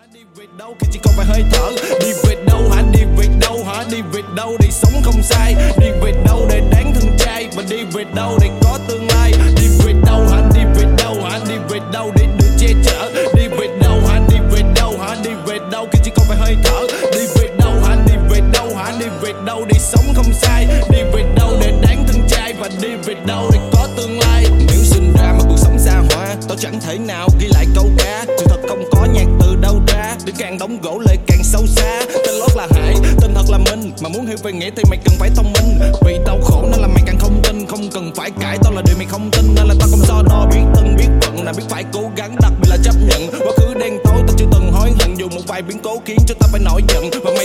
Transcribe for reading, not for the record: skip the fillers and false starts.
Đi về đâu khi chỉ còn vài hơi thở. Đi về đâu hả, đi về đâu hả, đi về đâu để sống không sai. Đi về đâu để đáng thân trai, và đi về đâu để có tương lai. Đi về đâu hả, đi về đâu hả, đi về đâu để được che chở. Đi về đâu hả, đi về đâu hả, đi về đâu khi chỉ còn vài hơi thở. Đi về đâu hả, đi về đâu hả, đi về đâu để sống không sai. Đi về đâu để đáng thân trai, và đi về đâu để có tương lai. Nếu sinh ra mà cuộc sống xa hoa, tao chẳng thể nào ghi lại câu ca. Sự thật không có nhạc từ đâu ra, để càng đóng gỗ lời càng sâu xa. Tên lót là Hải, tên thật là Minh, mà muốn hiểu về nghĩa thì mày cần phải thông minh. Vì đau khổ nên là mày càng không tin, không cần phải cãi tao là điều mày không tin. Nên là tao không so đo biết tân biết phận, là biết phải cố gắng, đặc biệt là chấp nhận quá khứ đen tối. Tao chưa từng hối hận, dù một vài biến cố khiến cho tao phải nổi giận. Và mày